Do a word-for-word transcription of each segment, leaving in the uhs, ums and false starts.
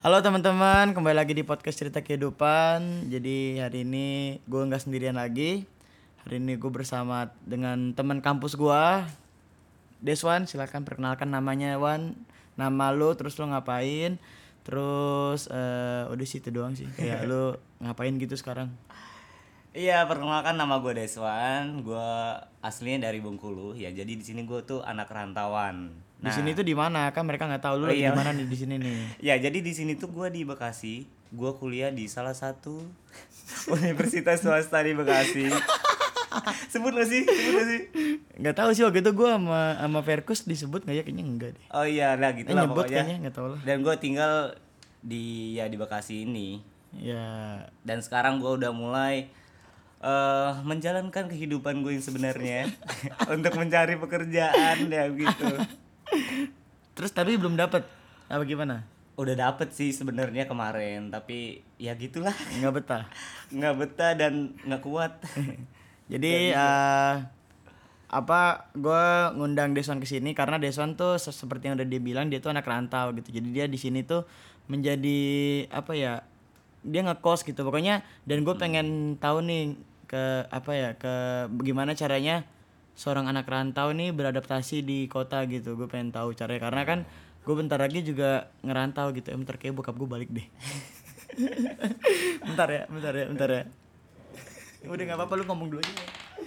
Halo teman-teman, kembali lagi di podcast Cerita Kehidupan. Jadi hari ini gue nggak sendirian lagi. Hari ini gue bersama dengan teman kampus gue, Deswan. Silakan perkenalkan namanya, Wan. Nama lu, terus lu ngapain? Terus eh udah situ doang sih. Kayak lu ngapain gitu sekarang? Iya, perkenalkan nama gue Deswan. Gue aslinya dari Bengkulu. Ya, jadi di sini gue tuh anak rantauan. Di sini tuh Nah, di mana? Kan mereka nggak tahu lu oh lagi di iya. mana nih di sini nih. Ya, jadi di sini tuh gue di Bekasi. Gue kuliah di salah satu universitas swasta di Bekasi. Sebut gak sih? Sebut gak sih? Nggak tahu sih waktu itu gue sama sama Verkus disebut nggak ya, kayaknya enggak deh. Oh iya, nah Eh gitulah nyebut pokoknya. kayaknya, nggak tahu lah. Dan gue tinggal di ya di Bekasi ini. Ya. Dan sekarang gue udah mulai eh menjalankan kehidupan gue yang sebenarnya untuk mencari pekerjaan ya gitu. Terus tapi belum dapet apa gimana? Udah dapet sih sebenarnya kemarin, tapi ya gitulah. Nggak betah. Nggak betah dan nggak kuat. Nggak Jadi bisa. eh apa gue ngundang Deswan ke sini karena Deswan tuh se- seperti yang udah dia bilang, dia tuh anak rantau gitu. Jadi dia di sini tuh menjadi apa ya? Dia ngekos gitu pokoknya, dan gue pengen tahu nih ke apa ya, ke gimana caranya seorang anak rantau nih beradaptasi di kota gitu. Gue pengen tahu caranya karena kan gue bentar lagi juga ngerantau gitu. Eh, bentar kayak bokap gue balik deh. bentar ya, bentar ya, bentar ya. Udah nggak apa-apa, lu ngomong dulu aja.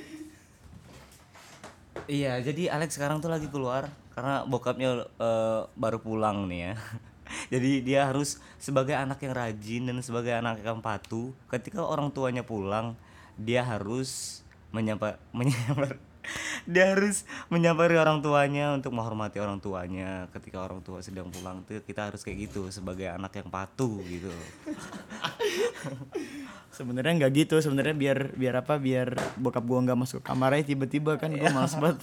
Iya, jadi Alex sekarang tuh lagi keluar karena bokapnya eh, baru pulang nih ya. Jadi dia harus sebagai anak yang rajin dan sebagai anak yang patuh, ketika orang tuanya pulang, dia harus menyapa menyapa dia harus menyamari orang tuanya untuk menghormati orang tuanya. Ketika orang tua sedang pulang tuh kita harus kayak gitu sebagai anak yang patuh gitu. Sebenarnya nggak gitu, sebenarnya biar biar apa, biar bokap gua nggak masuk kamarnya tiba-tiba, kan gua males banget.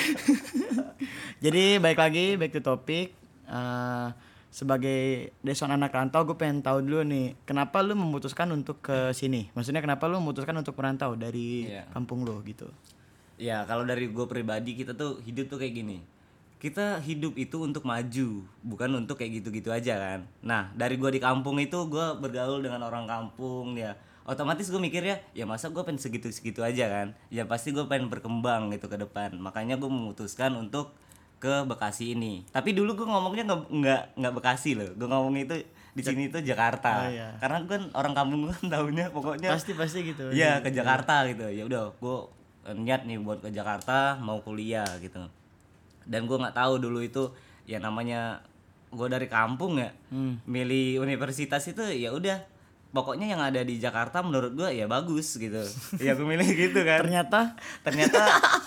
Jadi baik lagi, back to topic. Eh, sebagai Deswan anak rantau, gue pengen tahu dulu nih, kenapa lu memutuskan untuk ke sini? Maksudnya kenapa lu memutuskan untuk merantau dari Iya. kampung lu gitu? Ya, kalau dari gue pribadi, kita tuh hidup tuh kayak gini. Kita hidup itu untuk maju, bukan untuk kayak gitu-gitu aja kan. Nah, dari gue di kampung itu gue bergaul dengan orang kampung ya. Otomatis gue mikir ya, ya masa gue pengen segitu-segitu aja kan. Ya pasti gue pengen berkembang gitu ke depan. Makanya gue memutuskan untuk ke Bekasi ini. Tapi dulu gue ngomongnya nggak nggak nggak Bekasi loh. Gue ngomong itu di sini tuh Oh Jakarta. iya. Karena kan orang kampung gue kan tahunya pokoknya Pasti pasti gitu. iya ke Jakarta gitu. Ya udah, gue niat nih buat ke Jakarta mau kuliah gitu. Dan gue nggak tahu dulu itu ya namanya gue dari kampung ya, Hmm. milih universitas itu ya udah pokoknya yang ada di Jakarta menurut gue ya bagus gitu. Ya gue milih gitu kan. Ternyata, Ternyata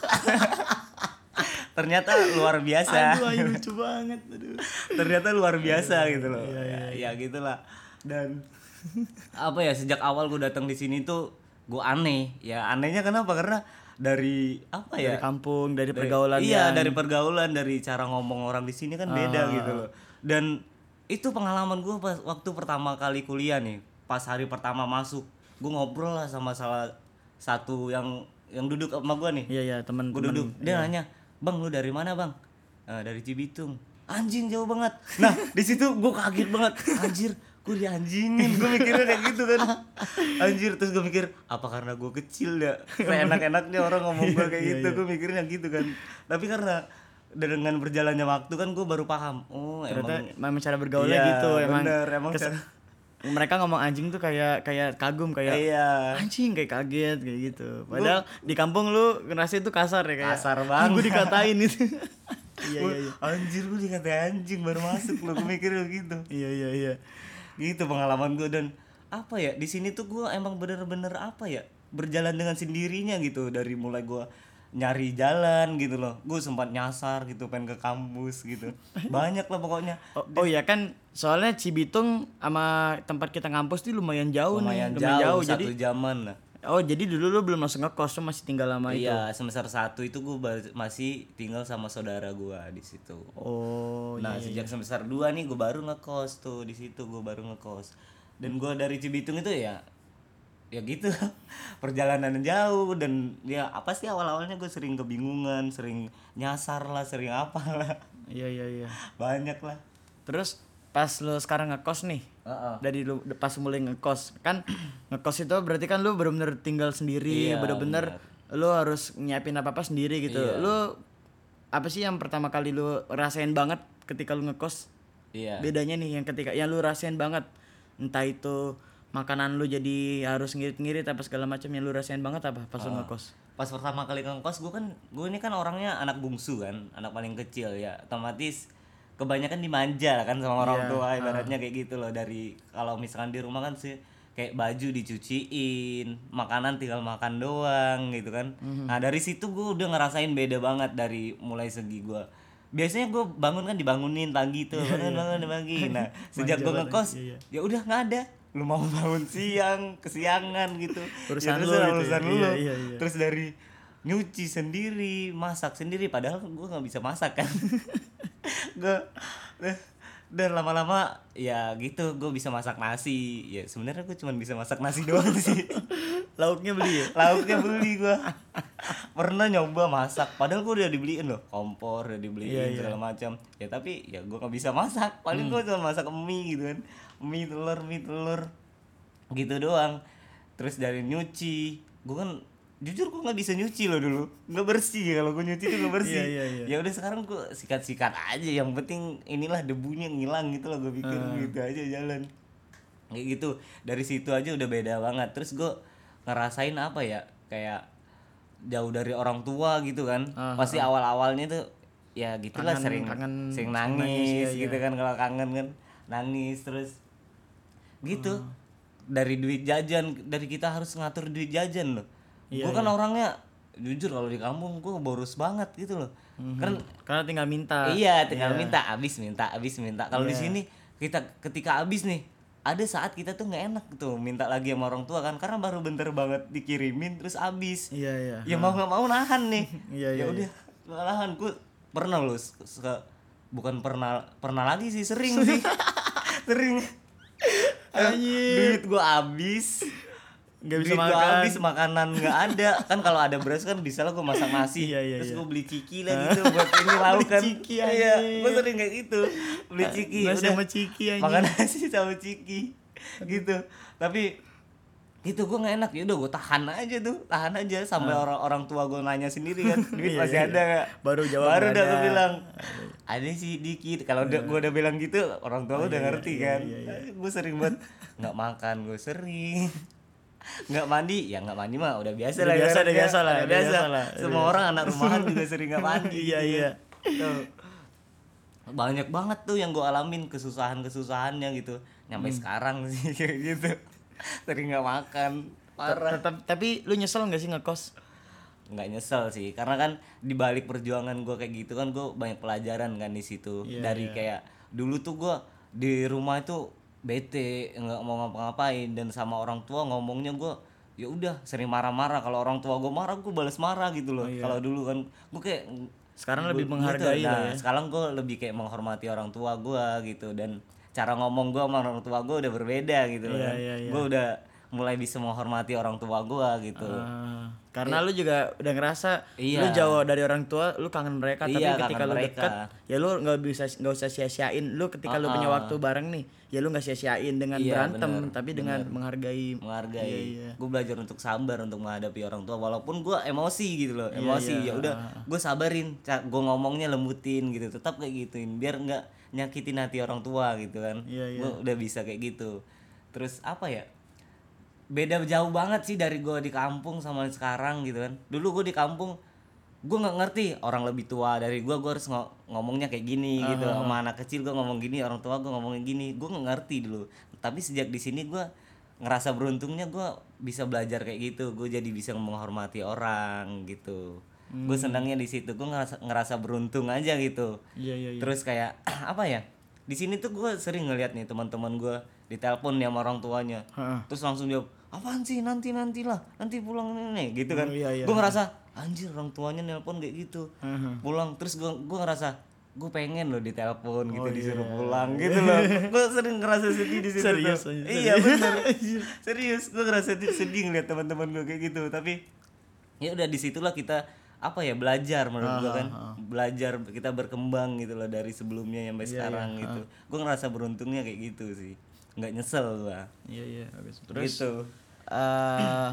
ternyata luar biasa. aduh, ayo lucu banget, aduh. Ternyata luar biasa gitu loh. Iya, iya, Ya, ya gitulah. Dan apa ya, sejak awal gue datang di sini tuh gue aneh. Ya anehnya kenapa? Karena dari apa ya? Dari kampung, dari Dari- pergaulan iya, yang dari pergaulan, dari cara ngomong orang di sini kan beda Ah. gitu loh. Dan itu pengalaman gue pas waktu pertama kali kuliah nih. Pas hari pertama masuk, gue ngobrol lah sama salah satu yang yang duduk sama gue nih. Iya, iya, Gue teman-teman. duduk, dia nanya, "Bang, lu dari mana, Bang?" "Eh, dari Cibitung." "Anjing, jauh banget." Nah, di situ gue kaget banget. Anjir, gue dianjingin. Gue mikirnya kayak gitu kan. Anjir, terus gue mikir, apa karena gue kecil ya? Kayak enak-enaknya orang ngomong gue kayak Iya, gitu. iya. Gue mikirnya gitu kan. Tapi karena dengan berjalannya waktu kan gue baru paham. Oh, Ternyata emang memang cara bergaulnya iya, gitu, emang. bener, emang kes- cara- mereka ngomong anjing tuh kayak kayak kagum, kayak iya. anjing, kayak kaget kayak gitu. Padahal di kampung lu ngerasa itu kasar ya, kayak Kasar banget. gue dikatain itu. Iya, iya, iya. Anjir, gue dikatain anjing baru masuk loh. Gue mikirnya gitu. Iya, iya, iya. Gitu pengalaman gue. Dan apa ya, di sini tuh gue emang bener-bener apa ya, berjalan dengan sendirinya gitu. Dari mulai gue nyari jalan gitu loh, gue sempat nyasar gitu pengen ke kampus gitu, banyak lah pokoknya. Oh, oh iya kan, soalnya Cibitung sama tempat kita ngampus tuh lumayan jauh Lumayan nih, lumayan jauh, jauh. Jadi satu jaman lah. oh, jadi dulu lu belum langsung ngekos, lu masih tinggal lama itu. Iya, semester satu itu gue masih tinggal sama saudara gue di situ. Oh, Nah, iya, iya. sejak semester dua nih gue baru ngekos tuh di situ, gue baru ngekos. Dan gue dari Cibitung itu ya ya gitu. Perjalanan jauh dan ya apa sih, awal-awalnya gue sering kebingungan, sering nyasar lah, sering apa lah. Iya, iya, iya. Banyak lah. Terus pas lu sekarang ngekos nih, Heeh. dari lu pas mulai ngekos kan, ngekos itu berarti kan lu bener-bener tinggal sendiri, Iya, bener-bener lu harus nyiapin apa-apa sendiri gitu. Iya. Lu apa sih yang pertama kali lu rasain banget ketika lu ngekos? Iya. Bedanya nih yang ketika yang lu rasain banget, entah itu makanan lu jadi harus ngirit-ngirit apa segala macam, yang lu rasain banget apa pas lu ngekos? Pas pertama kali ngekos gue kan, gue ini kan orangnya anak bungsu kan, anak paling kecil ya, otomatis kebanyakan dimanja lah kan sama orang Iya, tua, ibaratnya kayak gitu loh. Dari kalau misalkan di rumah kan sih kayak baju dicuciin, makanan tinggal makan doang gitu kan. Nah dari situ gue udah ngerasain beda banget dari mulai segi gue. Biasanya gue bangun kan dibangunin pagi tuh, bangun bangun pagi. Nah sejak gue ngekos, iya, ya udah nggak ada. Lu mau bangun siang, kesiangan gitu. Urusan ya, terus lu gitu urusan ya. lu. Iya, iya, iya. Terus dari nyuci sendiri, masak sendiri, padahal gue nggak bisa masak kan. gue dan lama-lama ya gitu gue bisa masak nasi. Ya sebenarnya gue cuma bisa masak nasi doang sih. Lauknya beli ya? Lauknya beli gue. Pernah nyoba masak, padahal gue udah dibeliin loh kompor, udah dibeliin Iya, iya. segala macam. Ya tapi ya gue nggak bisa masak. Paling gue cuma masak mie gitu kan, mie telur, mie telur gitu doang. Terus dari nyuci, gue kan jujur gue nggak bisa nyuci loh dulu, nggak bersih. Kalau gue nyuci tuh nggak bersih. Iya, iya, iya. Ya udah sekarang gue sikat-sikat aja, yang penting inilah debunya ngilang gitu loh, gue pikir gitu aja jalan kayak gitu. Dari situ aja udah beda banget. Terus gue ngerasain apa ya, kayak jauh dari orang tua gitu kan. Ah, Pasti awal-awalnya tuh ya gitulah, Kangen- sering kangen, sering sering nangis, nangis, iya, gitu iya. kan. Kalau kangen kan nangis terus gitu. Ah. Dari duit jajan, dari kita harus ngatur duit jajan loh. Iya, Gue kan orangnya jujur kalau di kampung gue boros banget gitu loh. Kan Karena tinggal minta. iya, tinggal minta, abis minta, abis minta. Kalau di Iya. sini kita ketika abis nih, ada saat kita tuh nggak enak tuh minta lagi sama orang tua kan, karena baru bentar banget dikirimin terus abis. Iya, iya. Ya mau nggak mau nahan nih. Iya, iya, Ya udah nahan. Gue pernah loh, suka bukan pernah pernah lagi sih, sering sih, sering. Anjir. Duit gue abis. Nggak bisa Duit gua makan. habis, makanan nggak ada. Kan kalau ada beras kan bisa lah gue masak nasi. Iya, iya, Terus iya. gue beli ciki lah gitu buat ini lauk kan. ciki, Iya, anjing. gue sering kayak gitu. Beli ciki. Nasi udah. sama ciki, anjing. Makan nasi sama ciki. Gitu. Tapi gitu gue nggak enak, ya udah gue tahan aja tuh, tahan aja sampai orang-orang tua gue nanya sendiri kan, duit Iya, masih iya, ada nggak? Baru jawab Baru nggak udah gue ada. bilang ada sih dikit. Kalau udah gue udah bilang gitu, orang tua udah ngerti iya, kan. iya, iya. Gue sering banget nggak makan, gue sering nggak mandi. Ya nggak mandi mah udah biasa Udah lah, biasa, ibaratnya. udah biasa lah, Udah udah biasa. biasa lah, udah Semua orang anak rumahan juga sering nggak mandi. Iya, gitu iya. kan. Tuh. Banyak banget tuh yang gue alamin, kesusahan-kesusahannya gitu. Nyampe sekarang sih kayak gitu. Sering nggak makan, parah. Tetap, tapi lu nyesel nggak sih ngekos? Nggak nyesel sih, karena kan di balik perjuangan gue kayak gitu kan, gue banyak pelajaran kan di situ. Iya, Dari iya. kayak dulu tuh gue di rumah itu bete, nggak mau ngapa-ngapain, dan sama orang tua ngomongnya gue ya udah sering marah-marah. Kalau orang tua gue marah, gue balas marah gitu loh. Kalau dulu kan gue kayak Sekarang gua- lebih gitu. menghargai lah Nah, ya. sekarang gue lebih kayak menghormati orang tua gue gitu, dan cara ngomong gue sama orang tua gue udah berbeda gitu loh Iya, kan. iya, iya. Gue udah mulai bisa menghormati orang tua gue gitu. Ah, karena lu juga udah ngerasa Iya. lu jauh dari orang tua, lu kangen mereka, Iya, tapi ketika kangen lu mereka. dekat, ya lu nggak bisa nggak usah sia-siain. Lu ketika lu punya waktu bareng nih, ya lu nggak sia-siain dengan Iya, berantem, bener, tapi dengan menghargai. menghargai. Iya, iya. Gue belajar untuk sabar untuk menghadapi orang tua, walaupun gue emosi gitu loh, Iya, emosi. iya. Ya udah, gue sabarin, gue ngomongnya lembutin gitu, tetap kayak gituin biar nggak nyakitin hati orang tua gitu kan. Iya, iya. Gue udah bisa kayak gitu. Terus apa ya? Beda jauh banget sih dari gue di kampung sama sekarang gitu kan. Dulu gue di kampung, gue nggak ngerti orang lebih tua dari gue, gue harus ngo- ngomongnya kayak gini gitu. Sama anak kecil gue ngomong gini, orang tua gue ngomongnya gini, gue nggak ngerti dulu. Tapi sejak di sini gue ngerasa beruntungnya, gue bisa belajar kayak gitu. Gue jadi bisa menghormati orang gitu. Gue senangnya di situ, gue ngerasa ngerasa beruntung aja gitu. Iya, iya, iya. Terus kayak apa ya, di sini tuh gue sering ngeliat nih teman-teman gue ditelepon nih sama orang tuanya. Heeh. Terus langsung jawab, apaan sih, nanti nantilah, nanti pulang nih gitu kan. Oh, iya, iya. Gue ngerasa anjir, orang tuanya nelpon kayak gitu. Heeh. Pulang terus gue gue ngerasa gue pengen loh ditelepon gitu, Oh, disuruh iya. pulang gitu loh. Gue sering ngerasa sedih di situ. Serius, tuh. serius. Iya benar. Serius, gue ngerasa sedih, sedih ngeliat teman-teman gue kayak gitu. Tapi ya udah disitulah kita apa ya belajar menurut Ah, gua kan ah, ah. belajar kita berkembang gitu loh dari sebelumnya sampai Iya, sekarang iya, gitu. Gua ngerasa beruntungnya kayak gitu sih, nggak nyesel gua Iya iya bagus. Terus gitu. eh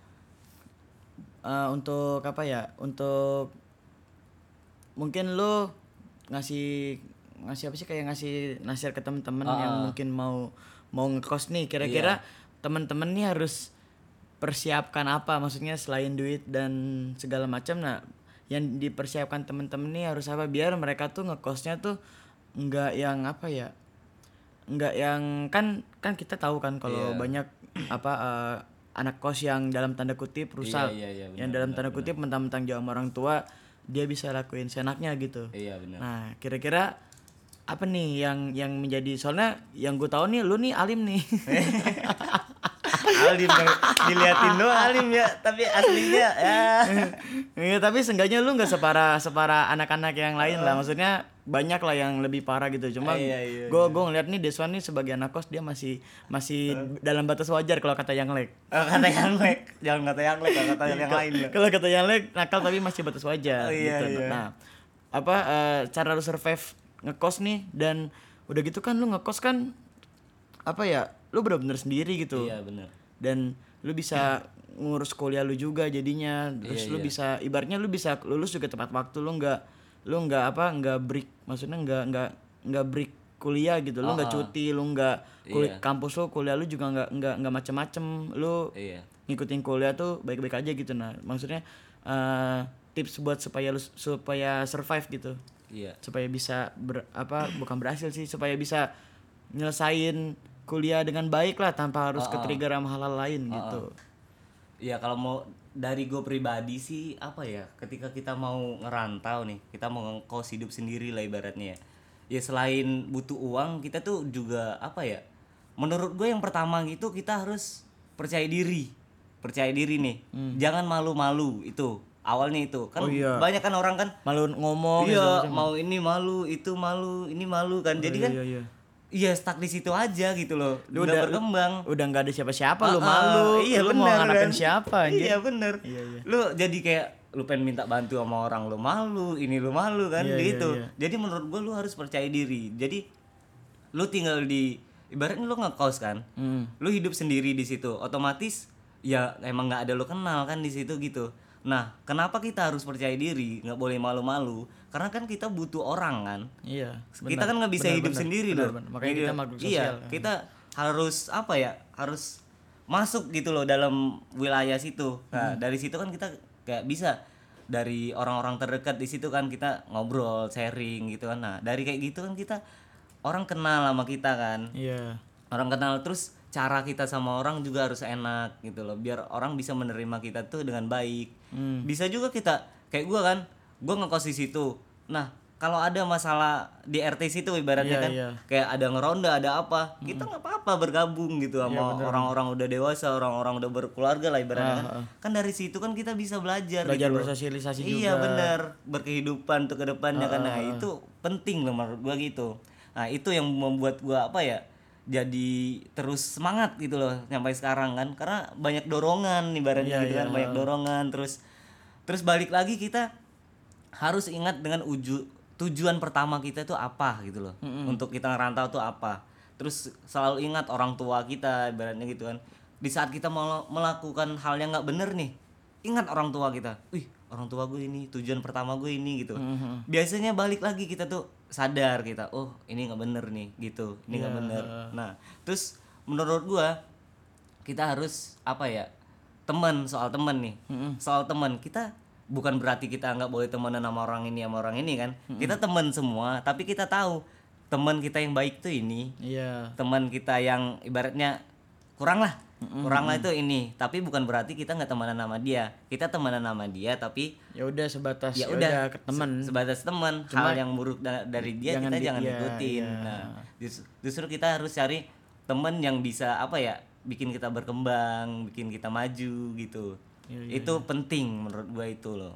eh, untuk apa ya? Untuk mungkin lu ngasih ngasih apa sih kayak ngasih nasihat ke temen-temen Ah, yang ah. mungkin mau mau ngekos nih. Iya. Kira-kira temen-temen nih harus persiapkan apa? Maksudnya selain duit dan segala macam. Nah, yang dipersiapkan temen-temen nih harus apa biar mereka tuh ngekosnya tuh nggak yang apa ya? Nggak yang kan kan kita tahu kan kalau Iya. banyak apa eh, anak kos yang dalam tanda kutip rusak, Iya, iya, iya, yang benar, dalam benar, tanda kutip mentang-mentang jauh sama orang tua dia bisa lakuin senaknya gitu. Iya benar. Nah kira-kira apa nih yang yang menjadi soalnya yang gue tahu nih lu nih alim nih. Alim dong. Diliatin doang alim ya, tapi aslinya ya. Iya tapi seenggaknya lu nggak separah separah anak-anak yang lain lah, maksudnya banyak lah yang lebih parah gitu. Cuma Iya, iya, gue gue ngeliat nih Deswan nih sebagai anak kos dia masih masih dalam batas wajar kalau kata yang lek. Oh, kata yang lek, jangan kata yang lek, kata yang lain lah. Kalau kata yang lek nakal tapi masih batas wajar Oh, iya, gitu. iya. Nah apa eh, cara lu survive ngekos nih dan udah gitu kan lu ngekos kan apa ya lu bener-bener sendiri gitu. Iya benar. Dan lu bisa ngurus kuliah lu juga jadinya terus Iya, lu iya. bisa ibaratnya lu bisa lulus juga tepat waktu lu nggak lu nggak apa nggak break maksudnya nggak nggak nggak break kuliah gitu lu nggak Ah, ah. cuti lu nggak kul- Iya. kampus lu kuliah lu juga nggak nggak nggak macem-macem lu Iya. ngikutin kuliah tuh baik-baik aja gitu. Nah maksudnya eh, tips buat supaya lu supaya survive gitu Iya. supaya bisa ber, apa bukan berhasil sih supaya bisa nyelesain kuliah dengan baik lah tanpa harus Ah, ah. ke-trigger sama hal-hal lain Ah, gitu. Iya kalau mau dari gue pribadi sih apa ya, ketika kita mau ngerantau nih, kita mau ngekos hidup sendiri lah ibaratnya ya. Ya selain butuh uang, kita tuh juga apa ya? Menurut gue yang pertama gitu kita harus percaya diri. Percaya diri nih. Jangan malu-malu itu. Awalnya itu. Kan Hmm. Oh, iya. banyak kan orang kan Malu ngomong gitu, iya, macam. mau ini malu, itu malu, ini malu kan. Jadi iya, kan iya, iya. iya stuck di situ aja gitu loh. Lu Nggak udah- berkembang. Udah nggak ada siapa-siapa lu Ah, malu. iya lu bener, mau ngarepin kan? siapa anjir? Iya bener. Iya, iya. Lu jadi kayak lu pengen minta bantu sama orang lu malu, ini lu malu kan Iya, iya, gitu. iya. Jadi menurut gua lu harus percaya diri. Jadi lu tinggal di ibaratnya lu ngekos kan. Hmm. Lu hidup sendiri di situ. Otomatis ya emang nggak ada lu kenal kan di situ gitu. Nah, kenapa kita harus percaya diri, nggak boleh malu-malu? Karena kan kita butuh orang kan. Iya. Kita benar. kan nggak bisa Benar, hidup benar. sendiri Benar, loh. benar. Makanya Gitu. kita makhluk Iya, sosial. kita harus apa ya? Harus masuk gitu loh dalam wilayah situ. Nah, dari situ kan kita kayak bisa dari orang-orang terdekat di situ kan kita ngobrol, sharing gitu kan. Nah, dari kayak gitu kan kita orang kenal sama kita kan. Iya. Orang kenal terus cara kita sama orang juga harus enak gitu loh biar orang bisa menerima kita tuh dengan baik. Hmm. Bisa juga kita kayak gua kan, gua ngekos di situ. Nah, kalau ada masalah di R T situ ibaratnya Iya, kan iya. kayak ada ngeronda, ada apa, kita nggak apa-apa bergabung gitu Iya, sama orang-orang udah dewasa, orang-orang udah berkeluarga lah ibaratnya kan. Ah, ah. Kan dari situ kan kita bisa belajar Belajar gitu loh. bersosialisasi Iya juga. benar, berkehidupan tuh ke depannya kan. Nah, Ah, ah, ah. itu penting loh menurut gua gitu. Nah, itu yang membuat gua apa ya? Jadi terus semangat gitu loh sampai sekarang kan. Karena banyak dorongan ibaratnya Iya, gitu iya, kan, banyak dorongan terus terus balik lagi kita harus ingat dengan uju, tujuan pertama kita itu apa gitu loh. Untuk kita ngerantau tuh apa. Terus selalu ingat orang tua kita ibaratnya gitu kan. Di saat kita mau melakukan hal yang nggak bener nih, ingat orang tua kita. Wih, orang tua gue ini, tujuan pertama gue ini gitu. Biasanya balik lagi kita tuh sadar kita, oh ini nggak bener nih gitu, ini nggak Iya. bener. Nah, terus menurut gua kita harus apa ya? Teman, soal teman nih. Soal teman kita bukan berarti kita nggak boleh temenan sama orang ini sama orang ini kan. Kita teman semua, tapi kita tahu teman kita yang baik tuh ini, Iya. teman kita yang ibaratnya kurang lah. Kurang lah itu ini, tapi bukan berarti kita nggak temenan sama dia. Kita temenan sama dia tapi Ya udah sebatas ya ya udah ke teman. se- sebatas teman. Hal yang buruk da- dari dia jangan kita di- jangan iya, ikutin. iya. Nah, jus- justru kita harus cari teman yang bisa apa ya, bikin kita berkembang, bikin kita maju gitu. Iya, iya, Itu penting menurut gua itu loh.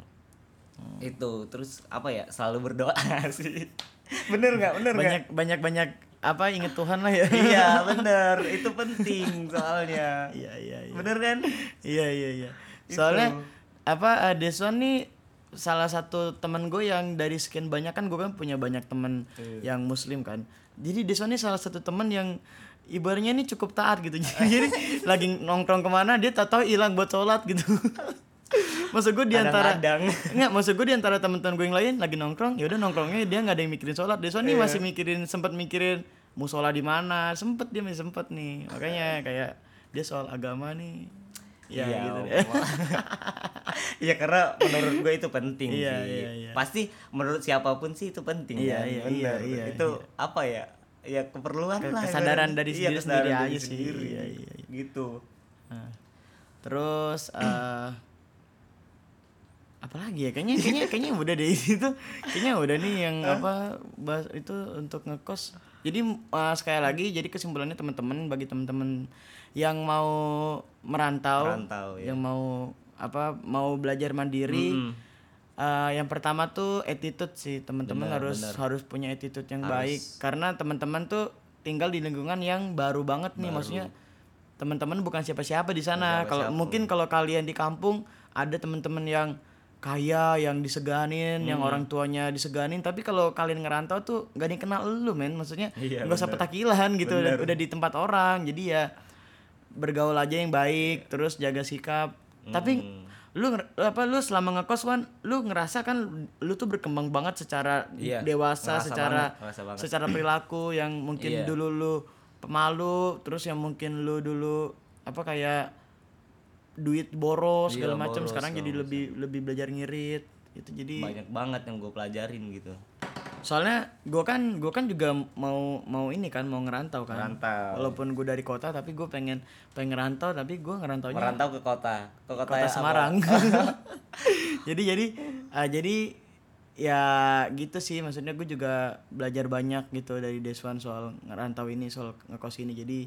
Itu terus apa ya, selalu berdoa sih. Bener nggak? Bener nggak? Banyak banyak banyak apa inget Tuhan lah ya. Iya bener, itu penting soalnya. Iya iya iya. Bener kan? Iya iya iya. Soalnya apa uh, Deswan nih salah satu teman gue yang dari sekian banyak, kan gue kan punya banyak teman yang muslim kan. Jadi Deswan ini salah satu teman yang ibaratnya ini cukup taat gitu. Jadi lagi nongkrong kemana dia tahu hilang buat sholat gitu. Maksud gue diantara nggak, maksud gue diantara teman-teman gue yang lain lagi nongkrong, ya udah nongkrongnya dia nggak ada yang mikirin sholat. Deswan ini masih mikirin, sempat mikirin mau sholat di mana, sempet dia masih sempet nih. Makanya kayak dia soal agama nih. Ya iya, gitu deh. Iya karena menurut gue itu penting Iya, sih. iya, iya. Pasti menurut siapapun sih itu penting Iya, kan. iya, Bener. iya, iya, itu iya. apa ya? Ya keperluan Ke- lah. kesadaran ibaratnya. dari Iya, sendiri kesadaran sendiri diri aja sih. sendiri. Iya, iya, iya. Gitu. Nah, terus eh apalagi ya, kayaknya kayaknya kayaknya udah deh itu, kayaknya udah nih yang apa bahas itu untuk ngekos. Jadi eh, sekali lagi, jadi kesimpulannya teman-teman, bagi teman-teman yang mau merantau, Merantau, ya. yang mau apa mau belajar mandiri, Mm-mm. eh, yang pertama tuh attitude sih, teman-teman Benar, harus benar. harus punya attitude yang Harus. baik, karena teman-teman tuh tinggal di lingkungan yang baru banget nih, maksudnya teman-teman bukan siapa-siapa di sana. Kalau siapa-siapa. mungkin kalau kalian di kampung ada teman-teman yang kaya, yang diseganin, yang Hmm. orang tuanya diseganin, tapi kalau kalian ngerantau tuh nggak dikenal lu men, maksudnya Iya, nggak usah bener. petakilan gitu, udah, Bener. udah di tempat orang. Jadi ya bergaul aja yang baik, terus jaga sikap. Tapi Hmm. lu nger- apa lu selama ngekos kan lu ngerasa kan lu tuh berkembang banget secara Iya, dewasa, ngerasa secara banget, ngerasa banget. secara perilaku yang mungkin Iya. dulu lu pemalu, terus yang mungkin lu dulu apa kayak duit boros Iya, segala macam, boros, sekarang jadi segala lebih lebih belajar ngirit itu. Jadi Banyak banget yang gue pelajarin gitu. soalnya gue kan gue kan juga mau mau ini kan mau ngerantau kan. Ngerantau. Walaupun gue dari kota tapi gue pengen pengen ngerantau, tapi gue ngerantaunya Merantau ke kota. Ke kota, kota yang Semarang. apa? jadi jadi ah, jadi ya gitu sih, maksudnya gue juga belajar banyak gitu dari Deswan soal ngerantau ini, soal ngekos ini. Jadi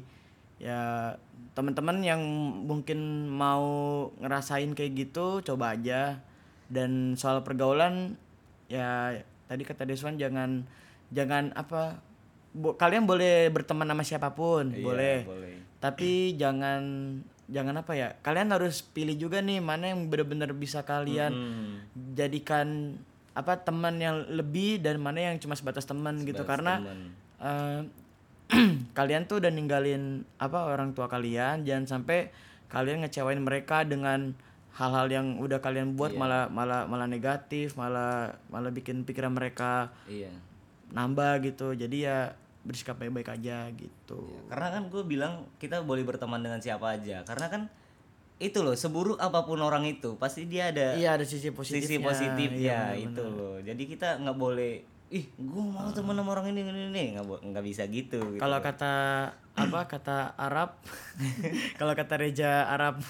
ya teman-teman yang mungkin mau ngerasain kayak gitu coba aja. Dan soal pergaulan ya tadi kata Deswan, jangan jangan apa bo- kalian boleh berteman sama siapapun, Iya, boleh. boleh. Tapi jangan jangan apa ya, kalian harus pilih juga nih mana yang benar-benar bisa kalian Hmm. jadikan apa teman yang lebih, dan mana yang cuma sebatas teman gitu. Karena teman. eh, kalian tuh udah ninggalin apa orang tua kalian, jangan sampai kalian ngecewain mereka dengan hal-hal yang udah kalian buat, malah malah malah negatif, malah malah bikin pikiran mereka Iya. nambah gitu. Jadi ya bersikap baik-baik aja gitu. Karena kan gue bilang kita boleh berteman dengan siapa aja. Karena kan itu loh, seburuk apapun orang itu pasti dia ada Iya, ada sisi positifnya. sisi positifnya. Iya, Itu loh. Jadi kita nggak boleh, ih gue mau temen sama orang ini ini ini nggak bo- nggak bisa gitu. gitu. Kalau kata apa kata Arab, kalau kata Reja Arab,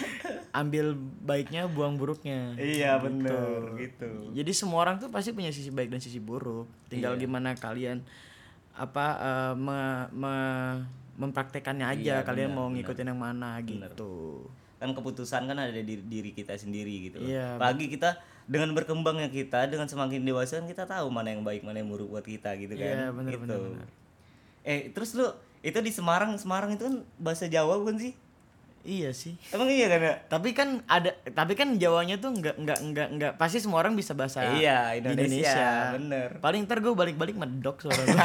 ambil baiknya buang buruknya. Iya bener gitu. Jadi semua orang tuh pasti punya sisi baik dan sisi buruk. Tinggal Iya. gimana kalian apa eh, me- me- mempraktekannya aja. Iya, Kalian benar, mau benar. ngikutin yang mana gitu. Kan keputusan kan ada di diri kita sendiri gitu loh. Iya, Apalagi kita dengan berkembangnya kita, dengan semakin dewasa kan kita tahu mana yang baik mana yang buruk buat kita gitu kan. Iya, benar, gitu. benar, benar. Eh terus lu itu di Semarang, Semarang itu kan bahasa Jawa bukan sih? Iya sih. Emang iya kan ya? Tapi kan ada, tapi kan Jawanya tuh nggak nggak nggak nggak pasti semua orang bisa bahasa Iya, Indonesia, bener. Paling ntar gue balik-balik medok suara gue.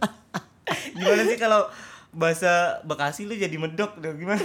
Gimana sih kalau bahasa Bekasi lu jadi medok tuh gimana?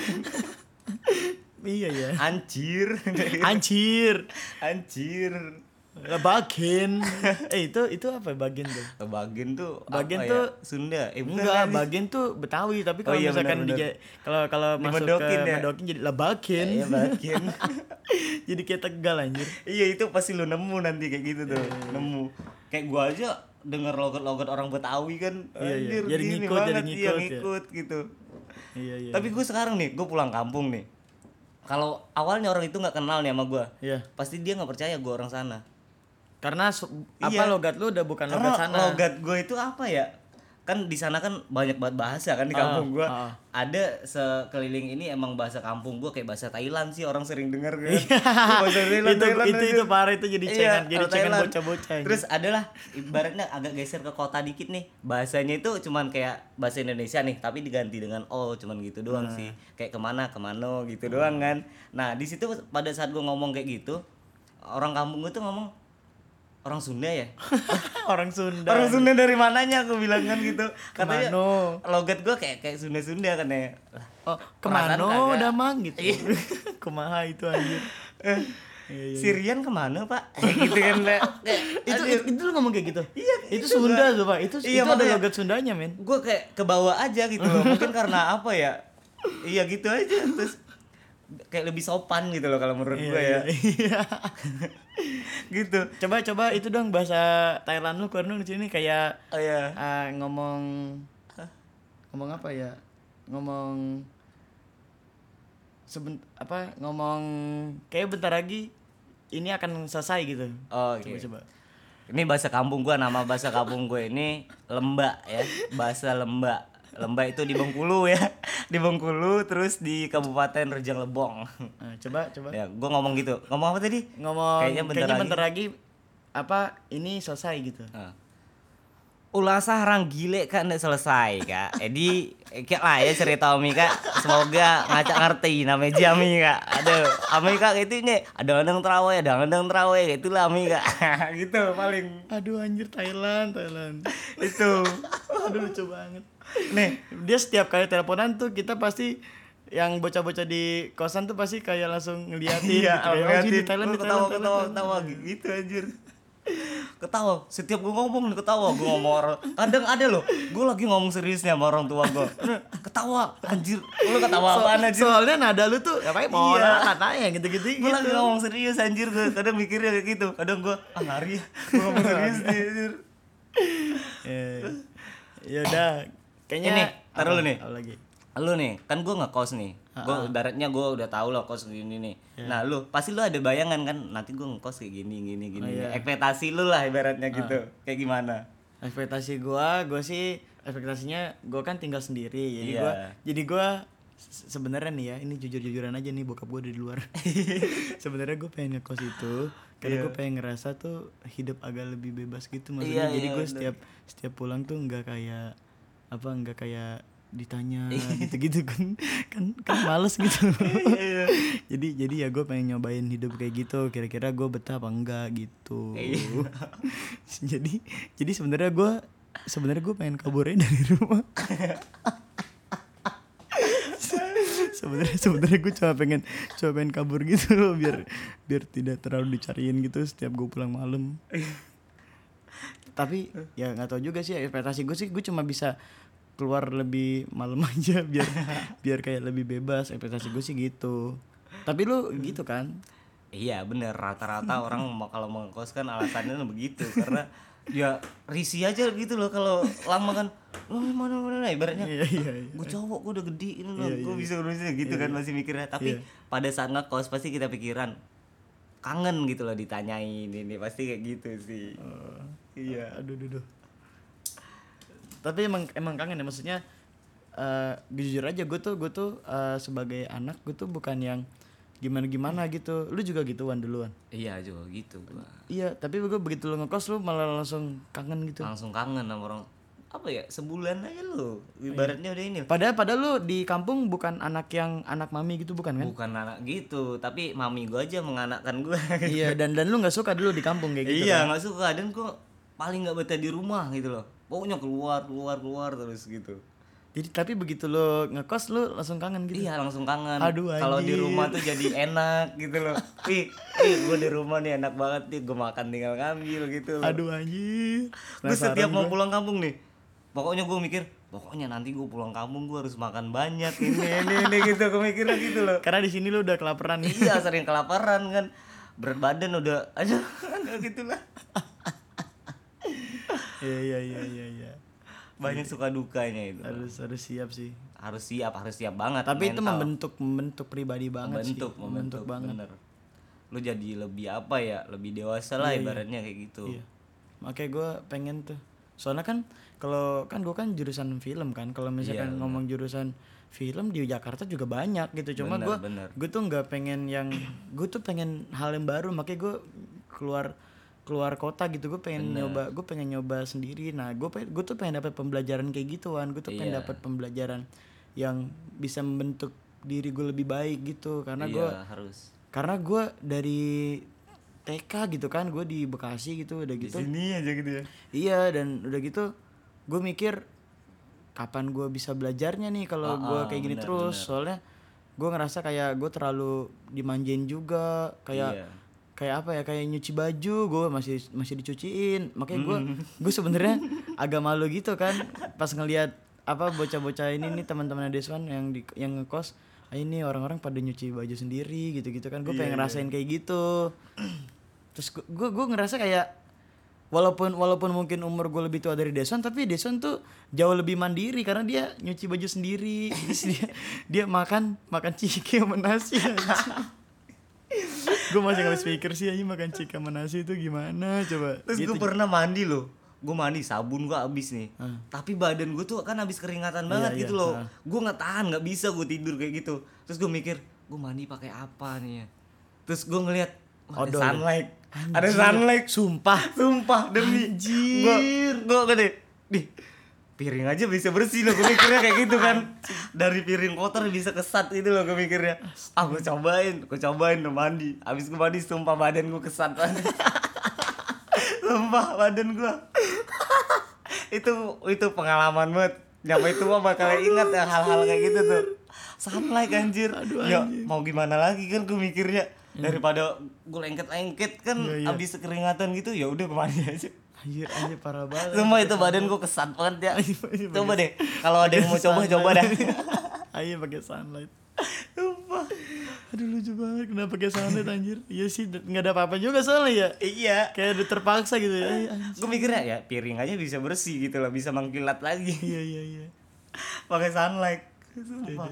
Iya ya. Anjir. Anjir. Anjir. Bagian. Eh itu itu apa bagian tuh? Bagian tuh Bagian apa tuh- ya? Sunda. Eh bukan Enggak, kan? bagian tuh Betawi, tapi kalau Oh iya, misalkan benar, di kalau kalau masuk Dimedokin ke ya? medokin jadi lah bagian. Iya, bagian. Jadi kayak Tegal anjir. Iya itu pasti lu nemu nanti kayak gitu tuh. Nemu. Kayak gua aja denger logat-logat orang Betawi kan. Iya, iya. Anjir, Jadi gini ngikut, jadi banget. Iya, ngikut ya. ngikut gitu. Iya iya. Tapi gue sekarang nih, gue pulang kampung nih. Kalau awalnya orang itu nggak kenal nih sama gue, Iya. pasti dia nggak percaya gue orang sana. Karena su- apa Iya. logat lu udah bukan Karena logat sana. logat gue itu apa ya? Kan di sana kan banyak banget bahasa kan di Ah, kampung gue. ah. Ada sekeliling ini emang bahasa kampung gue kayak bahasa Thailand sih orang sering dengar kan. Iya. bahasa Thailand, itu Thailand itu aja. itu parah, itu jadi Iya, cengan, jadi orang cengan Thailand. bocah-bocah. anjir. Terus adalah ibaratnya agak geser ke kota dikit nih. Bahasanya itu cuman kayak bahasa Indonesia nih, tapi diganti dengan oh, cuman gitu doang sih. Kayak kemana, kemano gitu doang kan. Nah, di situ pada saat gue ngomong kayak gitu, orang kampung gue tuh ngomong orang Sunda ya. Orang Sunda. Orang Sunda dari mananya aku bilang kan gitu. Katanya Kemano? logat gue kayak kayak Sunda-Sunda kan ya. Lah, Oh, perasaan kemano kagak. damang gitu. Iya. Kumaha itu anjir. Eh, Iya, iya. Sirian kemana pak? Kayak gitu kan Pak. Kayak, Itu, anjir. itu itu lu ngomong kayak gitu. Iya, Itu gitu, Sunda Pak. tuh, Pak. Itu Iya, itu ada makanya. logat Sundanya, men. Gue kayak ke bawah aja gitu loh. Mungkin karena apa ya? Iya gitu aja. Terus kayak lebih sopan gitu loh kalau menurut gue ya. Iya. Gitu. Coba coba itu dong bahasa Thailand lu keluar dong di sini kayak Oh ya. ah, ngomong ngomong apa ya? Ngomong seben apa ngomong kayak bentar lagi ini akan selesai gitu. Oh, Coba oke. coba. Ini bahasa kampung gue, nama bahasa kampung gue ini Lemba ya. Bahasa Lemba. Lemba itu di Bengkulu ya. Di Bengkulu terus di Kabupaten Rejang Lebong. Nah, coba coba. Ya, gue ngomong gitu. Ngomong apa tadi? Ngomong Kayaknya bentar bentar lagi apa ini selesai gitu. Nah. Ulah sarang gile kan udah selesai kak. Jadi kayak lah ya cerita Ami kak. Semoga ngacak ngerti namanya Jami kak. Aduh, Ami kak itu nih ada ngendang terawih, ada ngendang terawih itulah Ami kak. Gitu paling Aduh anjir Thailand, Thailand. itu. Aduh lucu banget. Nih, dia setiap kali teleponan tuh kita pasti yang bocah-bocah di kosan tuh pasti kayak langsung ngeliatin Iya, gitu. Kayak, "Oh, sih, di Thailand, di ketawa, Thailand, ketawa, Thailand." ketawa, gitu anjir. Ketawa, setiap gue ngomong nih ketawa, gue ngomong orang, kadang ada loh, gue lagi ngomong seriusnya sama orang tua gue, ketawa, anjir, lu ketawa So- apaan anjir? soalnya nada lu tuh ngapain mau Iya. katanya gitu-gitu Gue lagi gitu. ngomong serius anjir, gue kadang mikirnya kayak gitu, kadang gue, ah ngari ya, gue ngomong serius nih anjir. Eh, ya udah, kayaknya Ini, taruh apa- lu nih. apa lagi? Lu nih, kan gue ngekos nih, gue ibaratnya gue udah tahu lah kos gini nih. Nah lu pasti lu ada bayangan kan, nanti gue ngekos kayak gini gini gini. Oh, iya. Ekspektasi lu lah ibaratnya gitu, kayak gimana? Ekspektasi gua, gua sih ekspektasinya gua kan tinggal sendiri. Jadi Iya. gua jadi gua se- sebenarnya nih ya, ini jujur-jujuran aja nih bokap gua di luar. Sebenarnya gua pengen ngekos itu karena gua pengen ngerasa tuh hidup agak lebih bebas gitu maksudnya. Iya, Jadi iya, gua bener. setiap setiap pulang tuh nggak kayak apa nggak kayak ditanya gitu-gitu kan kan kan males gitu. jadi jadi ya gue pengen nyobain hidup kayak gitu kira-kira gue betah apa enggak gitu. jadi jadi sebenarnya gue sebenarnya gue pengen kabur aja dari rumah. sebenarnya sebenarnya gue cuma pengen cuma pengen kabur gitu loh biar biar tidak terlalu dicariin gitu setiap gue pulang malam. Tapi ya nggak tahu juga sih ekspektasi gue sih gue cuma bisa keluar lebih malam aja biar biar kayak lebih bebas ekspektasi gue sih gitu. Tapi lu gitu kan? Iya bener, rata-rata orang mau- kalau mau ngekos kan alasannya begitu karena ya risih aja gitu loh kalau lama kan lo mana mana ibaratnya Iya iya iya. gue cowok gue udah gede ini loh Iya, gue iya, bisa ngurusin gitu kan masih mikirnya tapi Iya. pada saat ngekos pasti kita pikiran kangen gitu loh ditanyain ini pasti kayak gitu sih. Oh, Iya. aduh aduh, aduh. Tapi emang emang kangen ya maksudnya eh jujur aja gue tuh gue tuh eh, sebagai anak gue tuh bukan yang gimana gimana gitu. Lu juga gituan duluan. Iya juga gitu gua. Iya, tapi gue begitu lu ngekos lu malah langsung kangen gitu. Langsung kangen sama orang apa ya sebulan aja lo ibaratnya udah ini Padahal padahal lu di kampung bukan anak yang anak mami gitu bukan kan? bukan anak gitu tapi mami gua aja menganakkan gua. Iya, dan dan lu nggak suka dulu di kampung kayak gitu. Iya kan? nggak suka dan gua paling nggak betah di rumah gitu loh pokoknya keluar keluar keluar terus gitu. Jadi tapi begitu lu ngekos lu langsung kangen gitu. Iya langsung kangen. Aduh, Kalau di anjir. rumah tuh jadi enak gitu loh. Ih, ih gue di rumah nih enak banget nih gue makan tinggal ngambil gitu loh. Aduh anjir. Gue setiap Penasaran mau gua. pulang kampung nih, pokoknya gue mikir pokoknya nanti gue pulang kampung gue harus makan banyak ini ini ini gitu gue mikirnya gitu loh. Karena di sini lu udah kelaparan nih. Iya sering kelaparan kan berat badan udah aja gitu lah. Iya iya iya iya iya. Banyak suka dukanya itu. Harus harus siap sih. Harus siap harus siap banget. Tapi itu mental. membentuk membentuk pribadi banget membentuk sih. membentuk banget. bener. Lu jadi lebih apa ya lebih dewasa lah Iya, iya. ibaratnya kayak gitu. Iya. Makanya gue pengen tuh. Soalnya kan kalau kan gue kan jurusan film kan. Kalau misalkan Iya, ngomong jurusan film di Jakarta juga banyak gitu. Cuma Bener, gue bener. gue tuh nggak pengen yang gue tuh pengen hal yang baru. Makanya gue keluar keluar kota gitu. Gue pengen nyoba gue pengen nyoba sendiri. Nah gue gue tuh pengen dapat pembelajaran kayak gituan. Gue tuh pengen Iya. dapat pembelajaran yang bisa membentuk diri gue lebih baik gitu. Karena gue Iya harus. karena gue dari T K gitu kan, gue di Bekasi gitu, udah Di gitu. sini aja gitu ya. Iya, dan udah gitu gue mikir kapan gue bisa belajarnya nih kalau Ah, gue ah, kayak gini benar, terus. benar. Soalnya gue ngerasa kayak gue terlalu dimanjain juga, kayak Iya. kayak apa ya, kayak nyuci baju gue masih masih dicuciin. Makanya gue Hmm. gue sebenarnya agak malu gitu kan pas ngelihat apa bocah-bocah ini nih, teman-teman Deswan yang di yang ngekos. Ah, ini orang-orang pada nyuci baju sendiri gitu-gitu kan. Gue Iya, pengen iya. ngerasain kayak gitu. Terus gue gue ngerasa kayak walaupun walaupun mungkin umur gue lebih tua dari Deson, tapi Deson tuh jauh lebih mandiri karena dia nyuci baju sendiri. Terus dia dia makan makan ciki sama nasi. Gue masih nggak habis pikir sih aja makan ciki sama nasi itu gimana coba. Terus Gitu. gue pernah mandi loh. Gue mandi, sabun gue habis nih. Tapi badan gue tuh kan habis keringatan banget Iya, gitu iya, loh. ah. Gue nggak tahan, nggak bisa gue tidur kayak gitu. Terus gue mikir, gue mandi pakai apa nih ya? Terus gue ngeliat, wah, ada Odol. sunlight. Anjir. Ada sunlight. Sumpah. Sumpah demi. Anjir. Gue gue gede. Dih, piring aja bisa bersih loh. Gue mikirnya kayak gitu kan. Dari piring kotor bisa kesat gitu loh gue mikirnya. Ah, gue cobain, gue cobain udah mandi. Abis gue mandi, sumpah badan gue kesat banget. Sumpah badan gue. itu itu pengalaman banget. Nyampe itu mah bakal ingat ya hal-hal kayak gitu tuh. Sunlight anjir. Ya mau gimana lagi kan gue mikirnya. Daripada gue lengket-lengket kan Iya, iya. abis keringatan gitu, ya udah mandi aja. Anjir, anjir parah banget. Semua itu badan gue kesat banget ya. Iya, Coba deh, kalau ada yang mau coba coba dah. Ayo pakai sunlight. Sumpah. Aduh lucu banget kenapa pakai sunlight anjir. Iya sih nggak ada apa-apa juga soalnya ya. Iya. Kayak udah terpaksa gitu ya. Ay, anjir. Gue mikirnya ya piring aja bisa bersih gitu loh, bisa mengkilat lagi. Iya iya iya. Pakai sunlight. Sumpah.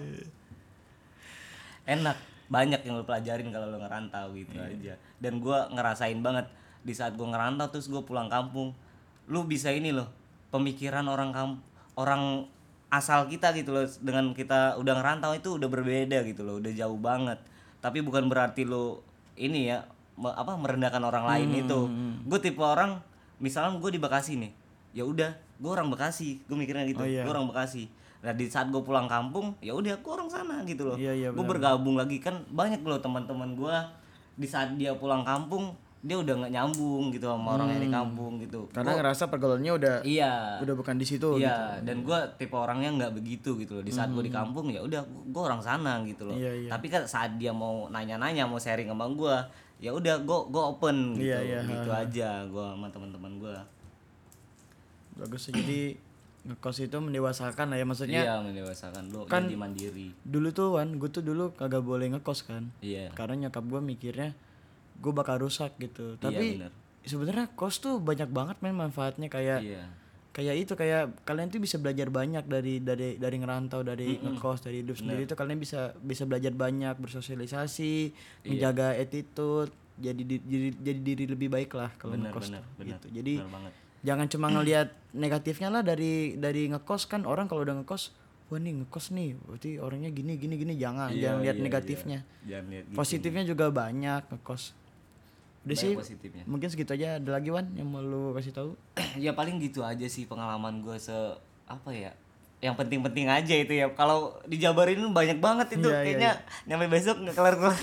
Enak, banyak yang lo pelajarin kalau lo ngerantau gitu aja. Dan gue ngerasain banget di saat gue ngerantau terus gue pulang kampung, lu bisa ini loh, pemikiran orang kamp orang asal kita gitu loh dengan kita udah ngerantau itu udah berbeda gitu loh, udah jauh banget. Tapi bukan berarti lo ini ya me- apa merendahkan orang lain itu. Gue tipe orang, misalnya gue di Bekasi nih, ya udah gue orang Bekasi, gue mikirnya gitu, Oh, iya. gue orang Bekasi. Nah di saat gue pulang kampung, ya udah gue orang sana gitu loh. Iya, iya, Gue benar. bergabung lagi kan banyak loh teman-teman gue di saat dia pulang kampung dia udah nggak nyambung gitu sama orang yang di kampung gitu. Karena Gua- ngerasa pergaulannya udah iya udah bukan di situ iya gitu. dan gue tipe orangnya nggak begitu gitu loh. Di saat gue di kampung ya udah gue orang sana gitu loh. Iya, iya. Tapi kan saat dia mau nanya-nanya mau sharing sama gue, ya udah gue gue open gitu. Iya, iya, Gitu ha, ha. aja gue sama teman-teman gue. Bagus sih, jadi ngekos itu mendewasakan lah ya, maksudnya Iya mendewasakan lo kan- jadi mandiri. dulu tuh Wan, gue tuh dulu kagak boleh ngekos kan. Iya. Karena nyokap gue mikirnya gue bakal rusak gitu. Tapi bener. sebenarnya kos tuh banyak banget men manfaatnya, kayak Iya. kayak itu kayak kalian tuh bisa belajar banyak dari dari dari ngerantau, dari ngekos, dari hidup sendiri tuh kalian bisa bisa belajar banyak, bersosialisasi, Iya. menjaga attitude, jadi di- jadi jadi diri lebih baik lah kalau Bener ngekos bener tuh, bener. gitu. Jadi Bener banget. jangan cuma ngelihat negatifnya lah dari dari ngekos kan. Orang kalau udah ngekos, wah nih ngekos nih berarti orangnya gini gini gini, jangan Iya, jangan lihat iya, negatifnya. iya. Jangan lihat gitu. Positifnya juga banyak ngekos. Udah Banyak sih positifnya. mungkin segitu aja. Ada lagi Wan yang mau lu kasih tahu? Ya paling gitu aja sih pengalaman gue se apa ya, yang penting-penting aja itu ya. Kalau dijabarin banyak banget itu, Iya, iya, kayaknya nyampe besok nggak kelar-kelar.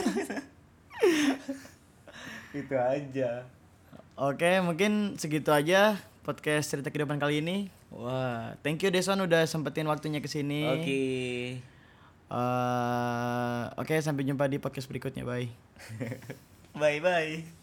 Itu aja. Oke, mungkin segitu aja podcast cerita kehidupan kali ini. Wah, thank you Deson udah sempetin waktunya ke sini. Oke. Eh, Oke, sampai jumpa di podcast berikutnya. Bye. Bye bye.